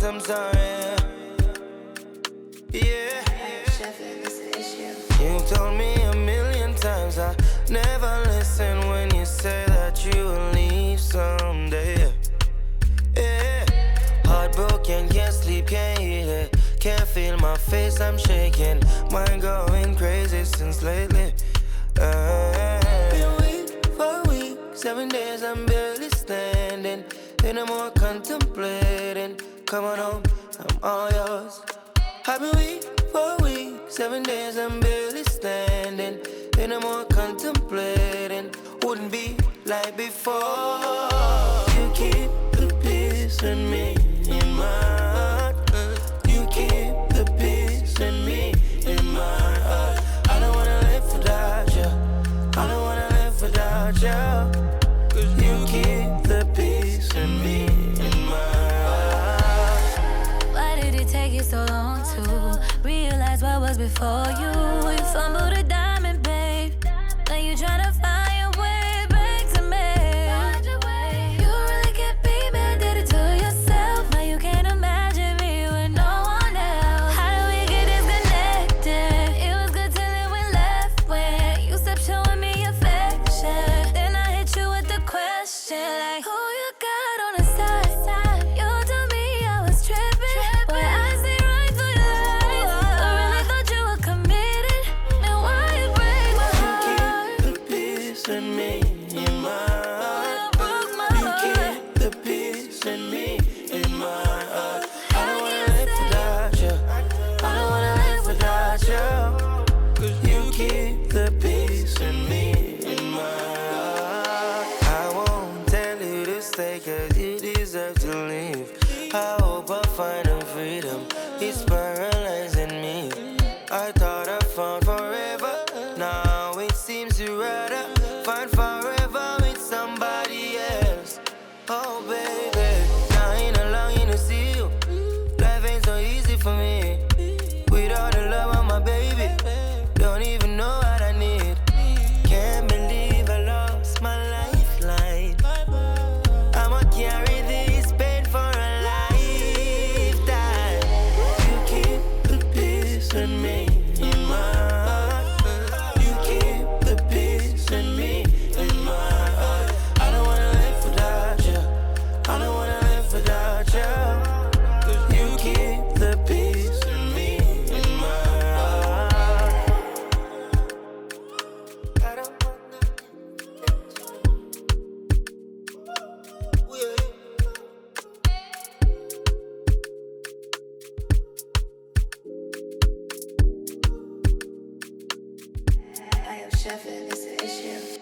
I'm sorry. Yeah. You told me a million times I never listen when you say that you will leave someday. Yeah. Heartbroken, can't sleep, can't eat it. Can't feel my face, I'm shaking. Mind going crazy since lately. Been weak for a week, 7 days I'm barely standing. Ain't no more contemplating. Come on home, I'm all yours. I've been weak for a week, 7 days I'm barely standing. Ain't no more contemplating. Wouldn't be like before. You keep the peace in me, in my heart. You keep the peace in me, in my heart. I don't wanna live without you. I don't wanna live without you. 'Cause you keep the peace in me, in my heart. Why did it take you so long to realize what was before you? You fumbled a diamond, babe. Now you tryna find your way back to me. You really can't be mad, did it to yourself. Now you can't imagine me with no one else. How do we get disconnected? It was good till it went left when you stopped showing me affection. Then I hit you with the question like, who you got on the side? You told me I was tripping, but I stayed right for life. I really thought you were committed. Now why you break my heart? You keep the peace in me, in my heart. Broke my You heart. keep the peace in me, in my heart. I don't wanna live without you. I don't wanna live without you. 'Cause you keep the peace in me, in my heart. I won't tell you to stay 'cause you deserve to leave. I hope I find a freedom. It's paralyzing me. I thought I found forever. Now it seems you'd rather find forever with somebody else. Oh baby, now ain't longing to see you. Life ain't so easy for me without the love of my baby. Don't even know what I need. Can't believe I lost my lifeline. I'ma carry this pain for a lifetime. You keep the peace in me, in my heart. You keep the peace in me, in my heart. I don't wanna live without you. I don't wanna live without you. 'Cause you keep the peace in me, in my heart. I don't wanna I am chefing, it's an issue.